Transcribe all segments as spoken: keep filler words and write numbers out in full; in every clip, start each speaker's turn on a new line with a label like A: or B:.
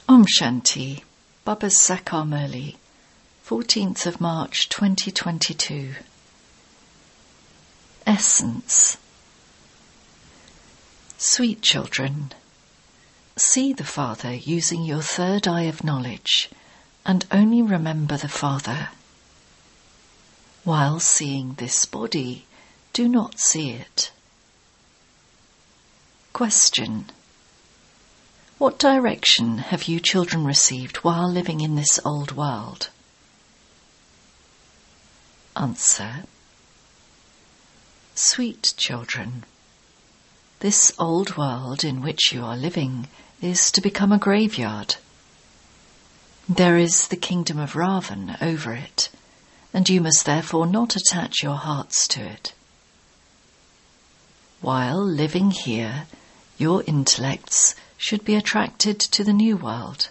A: Om Shanti, Baba Sakar Murli, fourteenth of March twenty twenty-two. Essence. Sweet children, see the Father using your third eye of knowledge and only remember the Father. While seeing this body, do not see it. Question. What direction have you children received while living in this old world? Answer. Sweet children, this old world in which you are living is to become a graveyard. There is the kingdom of Ravan over it, and you must therefore not attach your hearts to it. While living here, your intellects should be attracted to the new world.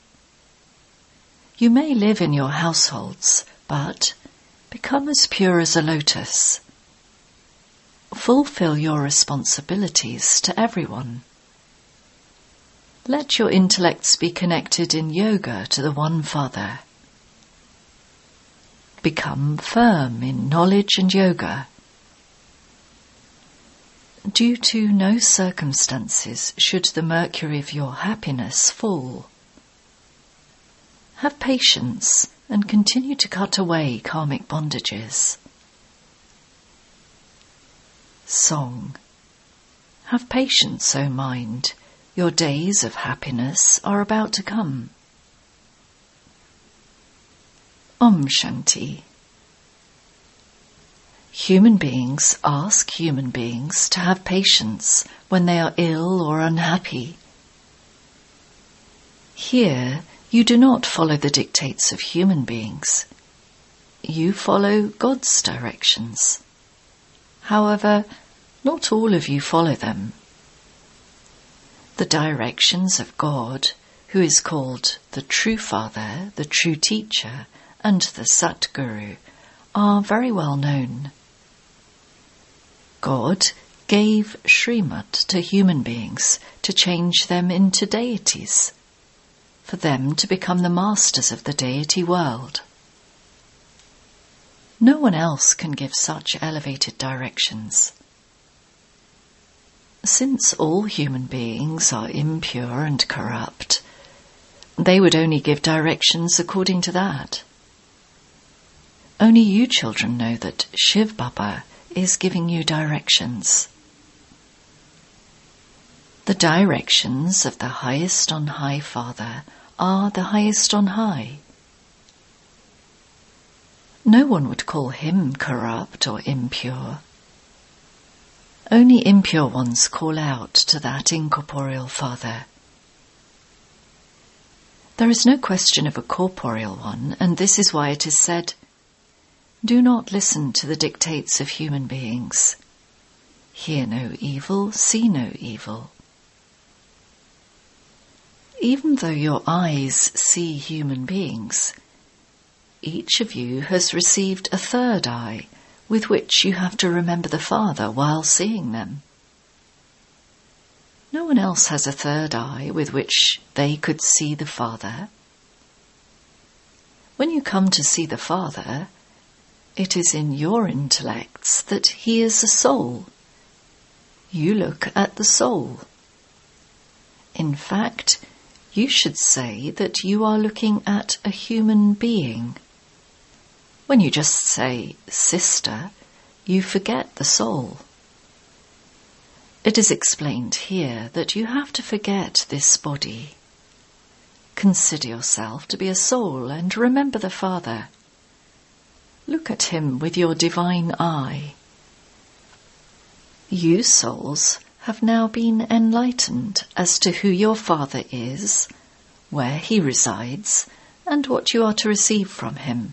A: You may live in your households, but become as pure as a lotus. Fulfill your responsibilities to everyone. Let your intellects be connected in yoga to the One Father. Become firm in knowledge and yoga. Due to no circumstances should the mercury of your happiness fall. Have patience and continue to cut away karmic bondages. Song. Have patience, O mind. Your days of happiness are about to come. Om Shanti. Human beings ask human beings to have patience when they are ill or unhappy. Here, you do not follow the dictates of human beings. You follow God's directions. However, not all of you follow them. The directions of God, who is called the True Father, the True Teacher, and the Satguru, are very well known. God gave Srimad to human beings to change them into deities, for them to become the masters of the deity world. No one else can give such elevated directions. Since all human beings are impure and corrupt, they would only give directions according to that. Only you children know that Shiv Baba is giving you directions. The directions of the highest on high Father are the highest on high. No one would call him corrupt or impure. Only impure ones call out to that incorporeal Father. There is no question of a corporeal one, and this is why it is said, do not listen to the dictates of human beings. Hear no evil, see no evil. Even though your eyes see human beings, each of you has received a third eye with which you have to remember the Father while seeing them. No one else has a third eye with which they could see the Father. When you come to see the Father, it is in your intellects that he is a soul. You look at the soul. In fact, you should say that you are looking at a human being. When you just say sister, you forget the soul. It is explained here that you have to forget this body. Consider yourself to be a soul and remember the Father. Look at him with your divine eye. You souls have now been enlightened as to who your Father is, where he resides, and what you are to receive from him.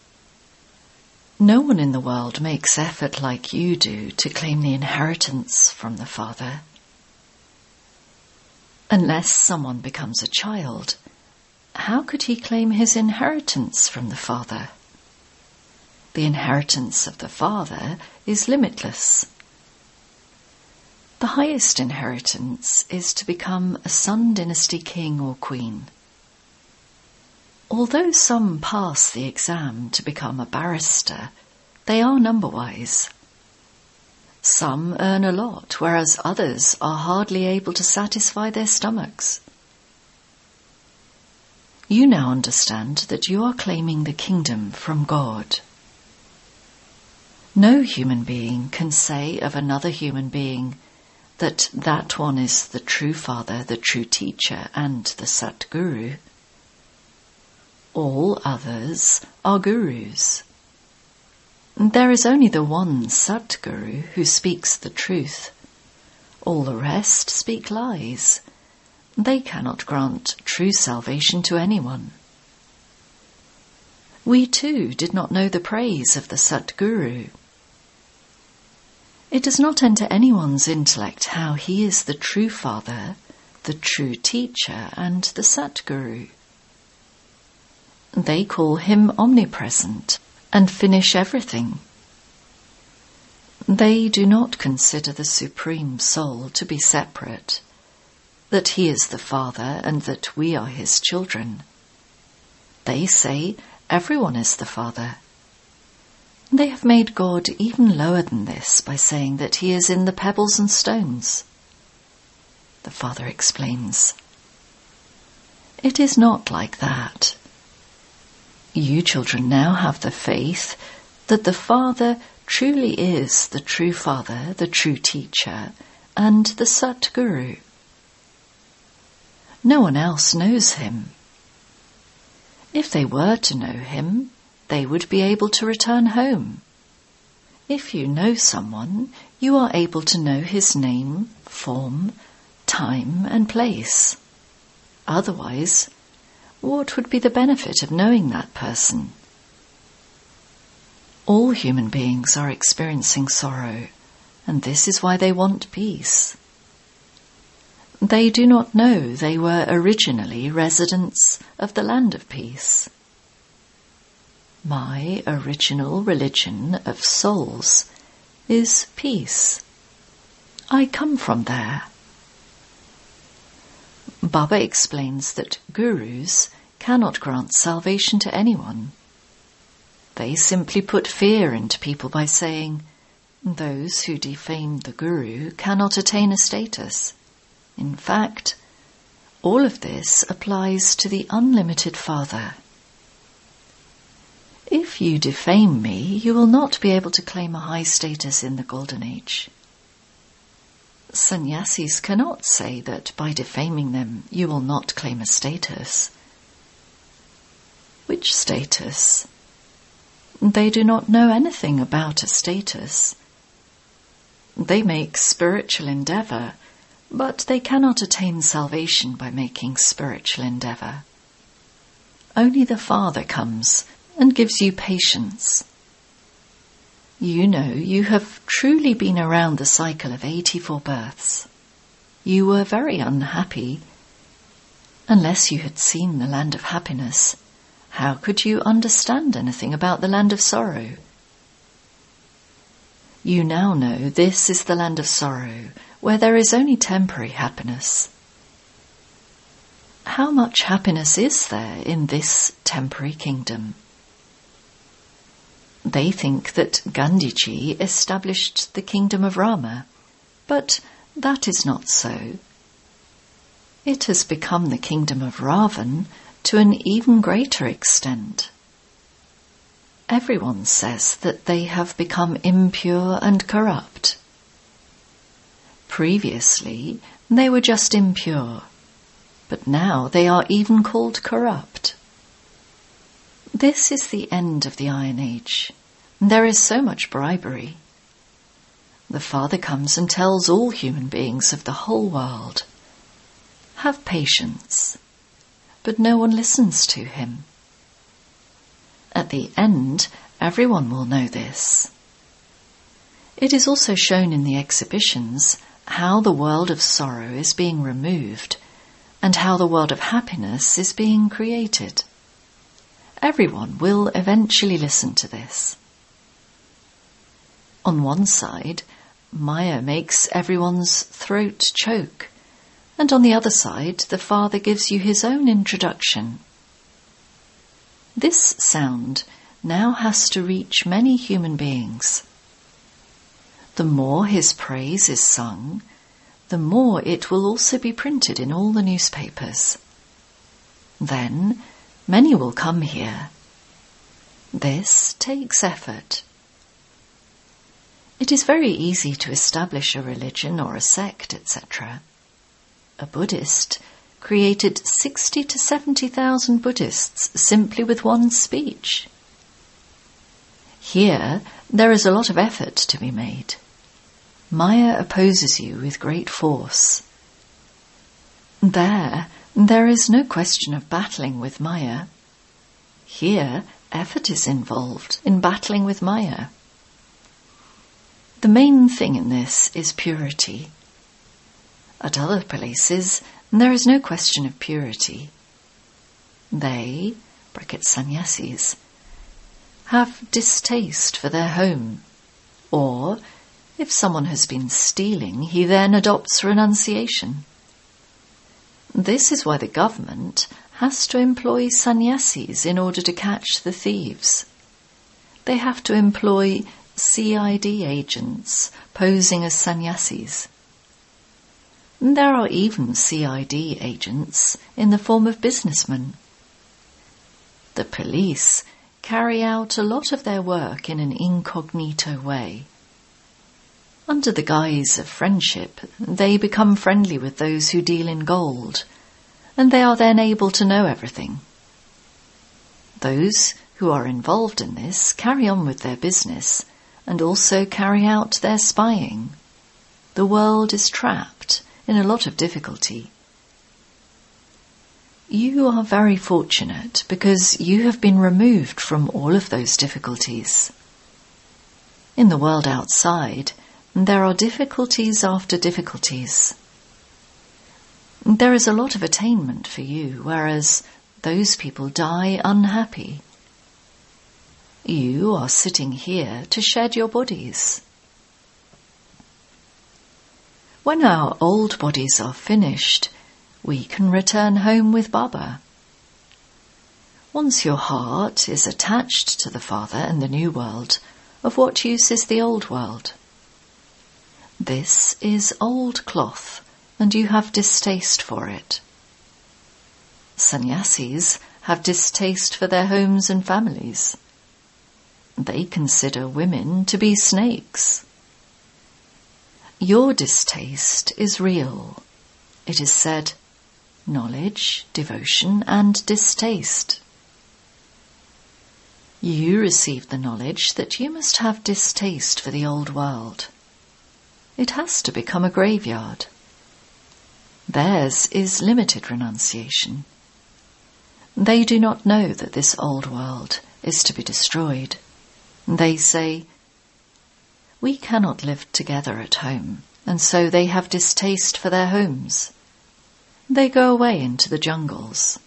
A: No one in the world makes effort like you do to claim the inheritance from the Father. Unless someone becomes a child, how could he claim his inheritance from the Father? The inheritance of the Father is limitless. The highest inheritance is to become a Sun Dynasty king or queen. Although some pass the exam to become a barrister, they are number-wise. Some earn a lot, whereas others are hardly able to satisfy their stomachs. You now understand that you are claiming the kingdom from God. No human being can say of another human being that that one is the true father, the true teacher, and the Satguru. All others are gurus. There is only the one Satguru who speaks the truth. All the rest speak lies. They cannot grant true salvation to anyone. We too did not know the praise of the Satguru. It does not enter anyone's intellect how he is the true father, the true teacher, and the Satguru. They call him omnipresent and finish everything. They do not consider the Supreme Soul to be separate, that he is the Father and that we are his children. They say everyone is the Father. They have made God even lower than this by saying that he is in the pebbles and stones. The Father explains, "It is not like that. You children now have the faith that the Father truly is the true Father, the true teacher, and the Satguru. No one else knows him. If they were to know him, they would be able to return home. If you know someone, you are able to know his name, form, time, and place. Otherwise, what would be the benefit of knowing that person? All human beings are experiencing sorrow, and this is why they want peace. They do not know they were originally residents of the land of peace. My original religion of souls is peace. I come from there." Baba explains that gurus cannot grant salvation to anyone. They simply put fear into people by saying, those who defame the guru cannot attain a status. In fact, all of this applies to the unlimited Father. If you defame me, you will not be able to claim a high status in the Golden Age. Sannyasis cannot say that by defaming them you will not claim a status. Which status? They do not know anything about a status. They make spiritual endeavour, but they cannot attain salvation by making spiritual endeavour. Only the Father comes and gives you patience. You know you have truly been around the cycle of eighty-four births. You were very unhappy. Unless you had seen the land of happiness, how could you understand anything about the land of sorrow? You now know this is the land of sorrow, where there is only temporary happiness. How much happiness is there in this temporary kingdom? They think that Gandhiji established the kingdom of Rama, but that is not so. It has become the kingdom of Ravan to an even greater extent. Everyone says that they have become impure and corrupt. Previously, they were just impure, but now they are even called corrupt. This is the end of the Iron Age. There is so much bribery. The Father comes and tells all human beings of the whole world, have patience, but no one listens to him. At the end, everyone will know this. It is also shown in the exhibitions how the world of sorrow is being removed and how the world of happiness is being created. Everyone will eventually listen to this. On one side, Maya makes everyone's throat choke, and on the other side, the Father gives you his own introduction. This sound now has to reach many human beings. The more his praise is sung, the more it will also be printed in all the newspapers. Then many will come here. This takes effort. It is very easy to establish a religion or a sect, et cetera. A Buddhist created sixty to seventy thousand Buddhists simply with one speech. Here, there is a lot of effort to be made. Maya opposes you with great force. There, there is no question of battling with Maya. Here, effort is involved in battling with Maya. The main thing in this is purity. At other places, there is no question of purity. They, bracket sannyasis, have distaste for their home, or if someone has been stealing, he then adopts renunciation. This is why the government has to employ sannyasis in order to catch the thieves. They have to employ C I D agents posing as sannyasis. There are even C I D agents in the form of businessmen. The police carry out a lot of their work in an incognito way. Under the guise of friendship, they become friendly with those who deal in gold, and they are then able to know everything. Those who are involved in this carry on with their business and also carry out their spying. The world is trapped in a lot of difficulty. You are very fortunate because you have been removed from all of those difficulties. In the world outside, there are difficulties after difficulties. There is a lot of attainment for you, whereas those people die unhappy. You are sitting here to shed your bodies. When our old bodies are finished, we can return home with Baba. Once your heart is attached to the Father and the new world, of what use is the old world? This is old cloth, and you have distaste for it. Sannyasis have distaste for their homes and families. They consider women to be snakes. Your distaste is real. It is said, knowledge, devotion, and distaste. You receive the knowledge that you must have distaste for the old world. It has to become a graveyard. Theirs is limited renunciation. They do not know that this old world is to be destroyed. They say, we cannot live together at home, and so they have distaste for their homes. They go away into the jungles.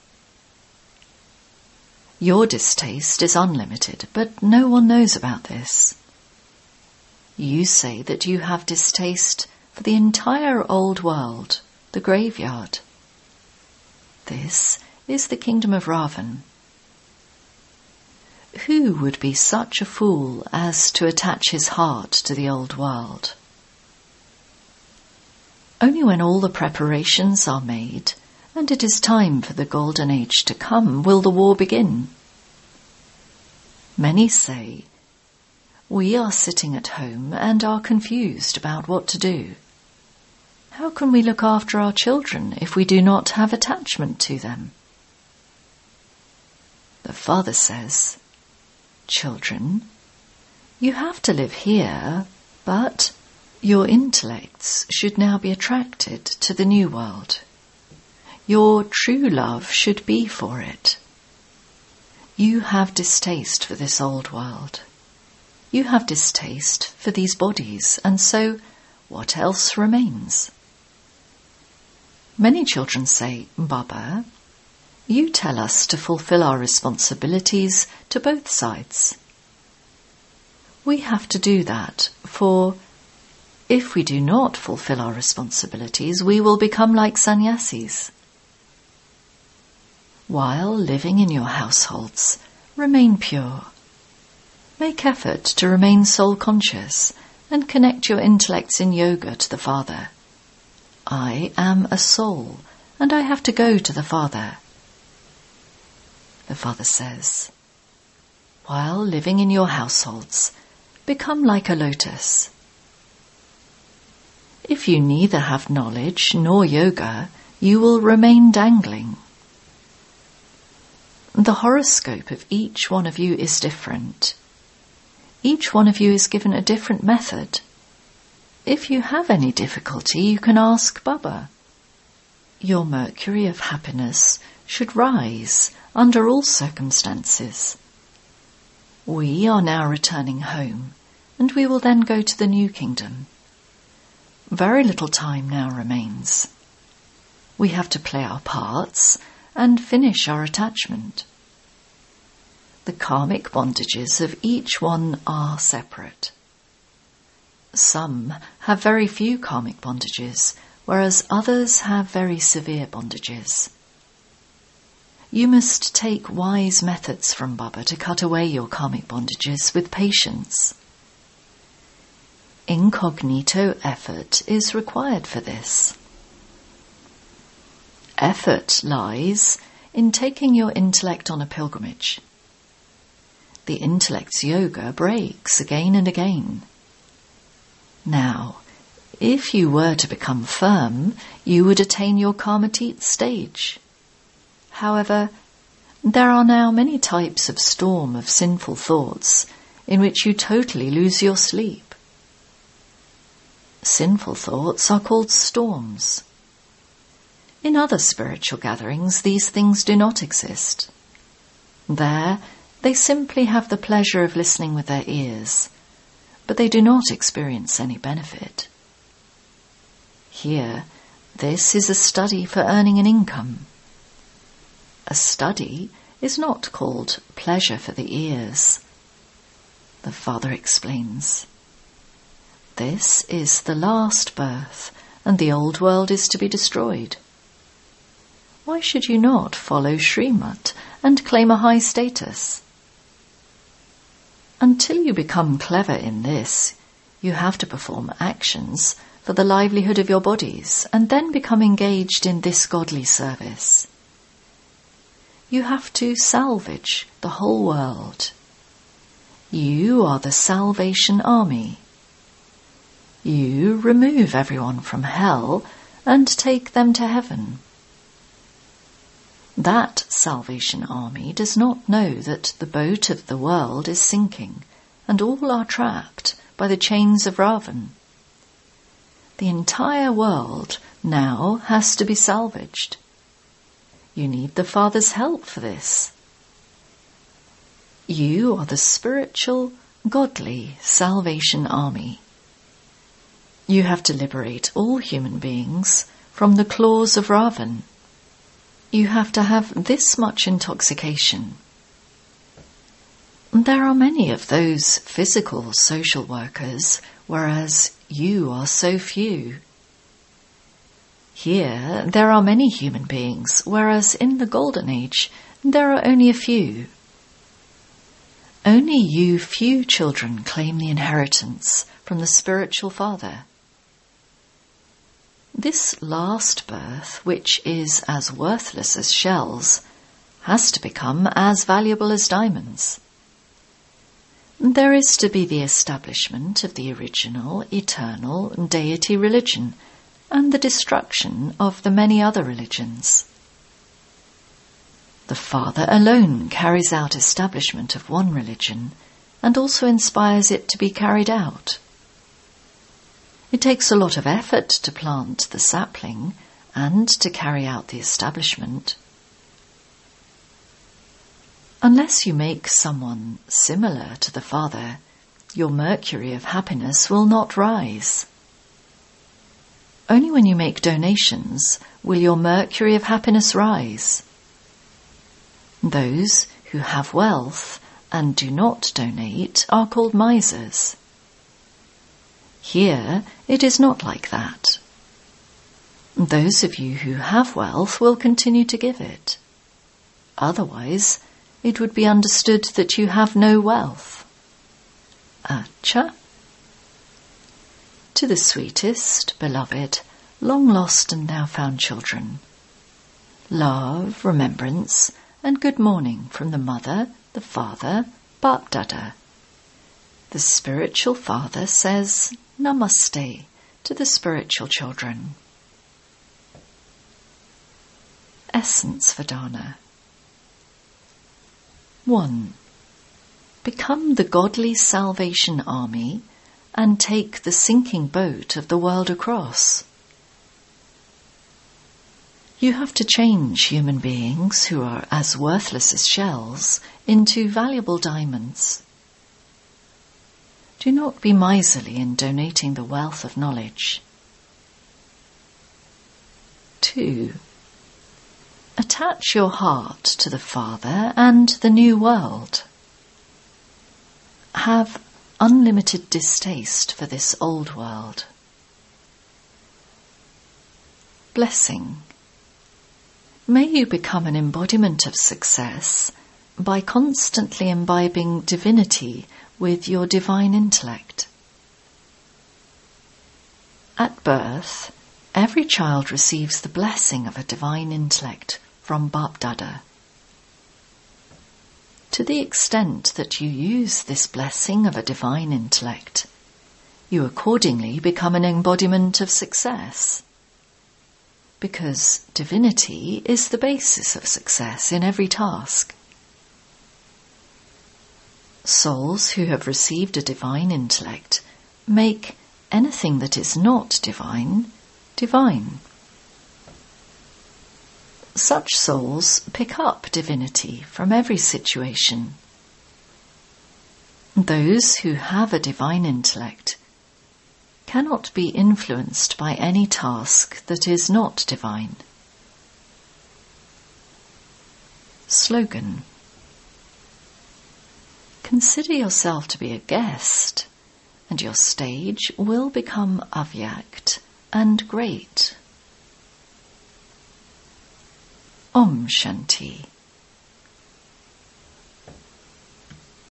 A: Your distaste is unlimited, but no one knows about this. You say that you have distaste for the entire old world, the graveyard. This is the kingdom of Ravan. Who would be such a fool as to attach his heart to the old world? Only when all the preparations are made and it is time for the golden age to come will the war begin. Many say, we are sitting at home and are confused about what to do. How can we look after our children if we do not have attachment to them? The Father says, children, you have to live here, but your intellects should now be attracted to the new world. Your true love should be for it. You have distaste for this old world. You have distaste for these bodies, and so what else remains? Many children say, Baba, you tell us to fulfill our responsibilities to both sides. We have to do that, for if we do not fulfill our responsibilities, we will become like sannyasis. While living in your households, Remain pure. Make effort to remain soul-conscious and connect your intellects in yoga to the Father. I am a soul, and I have to go to the Father. The Father says, while living in your households, become like a lotus. If you neither have knowledge nor yoga, you will remain dangling. The horoscope of each one of you is different. Each one of you is given a different method. If you have any difficulty, you can ask Baba. Your mercury of happiness should rise under all circumstances. We are now returning home, and we will then go to the new kingdom. Very little time now remains. We have to play our parts and finish our attachment. The karmic bondages of each one are separate. Some have very few karmic bondages, whereas others have very severe bondages. You must take wise methods from Baba to cut away your karmic bondages with patience. Incognito effort is required for this. Effort lies in taking your intellect on a pilgrimage. The intellect's yoga breaks again and again. Now, if you were to become firm, you would attain your karmatit stage. However, there are now many types of storm of sinful thoughts in which you totally lose your sleep. Sinful thoughts are called storms. In other spiritual gatherings, these things do not exist. There, they simply have the pleasure of listening with their ears, but they do not experience any benefit. Here, this is a study for earning an income. A study is not called pleasure for the ears. The Father explains. This is the last birth, and the old world is to be destroyed. Why should you not follow Srimad and claim a high status? Until you become clever in this, you have to perform actions for the livelihood of your bodies and then become engaged in this godly service. You have to salvage the whole world. You are the Salvation Army. You remove everyone from hell and take them to heaven. That Salvation Army does not know that the boat of the world is sinking and all are trapped by the chains of Ravan. The entire world now has to be salvaged. You need the Father's help for this. You are the spiritual, godly Salvation Army. You have to liberate all human beings from the claws of Ravan. You have to have this much intoxication. There are many of those physical social workers, whereas you are so few. Here there are many human beings, whereas in the Golden Age there are only a few. Only you few children claim the inheritance from the spiritual Father. This last birth, which is as worthless as shells, has to become as valuable as diamonds. There is to be the establishment of the original, eternal deity religion and the destruction of the many other religions. The Father alone carries out establishment of one religion and also inspires it to be carried out. It takes a lot of effort to plant the sapling and to carry out the establishment. Unless you make someone similar to the Father, your mercury of happiness will not rise. Only when you make donations will your mercury of happiness rise. Those who have wealth and do not donate are called misers. Here it is not like that. Those of you who have wealth will continue to give it. Otherwise, it would be understood that you have no wealth. Acha. To the sweetest, beloved, long lost and now found children, love, remembrance, and good morning from the mother, the father, Bap Dada. The spiritual father says Namaste to the spiritual children. Essence Vedana. one. Become the godly Salvation Army and take the sinking boat of the world across. You have to change human beings who are as worthless as shells into valuable diamonds. Do not be miserly in donating the wealth of knowledge. two. Attach your heart to the Father and the new world. Have unlimited distaste for this old world. Blessing. May you become an embodiment of success by constantly imbibing divinity with your divine intellect. At birth, every child receives the blessing of a divine intellect from Bap Dada. To the extent that you use this blessing of a divine intellect, you accordingly become an embodiment of success. Because divinity is the basis of success in every task. Souls who have received a divine intellect make anything that is not divine, divine. Such souls pick up divinity from every situation. Those who have a divine intellect cannot be influenced by any task that is not divine. Slogan. Consider yourself to be a guest, and your stage will become avyakt and great. Om Shanti.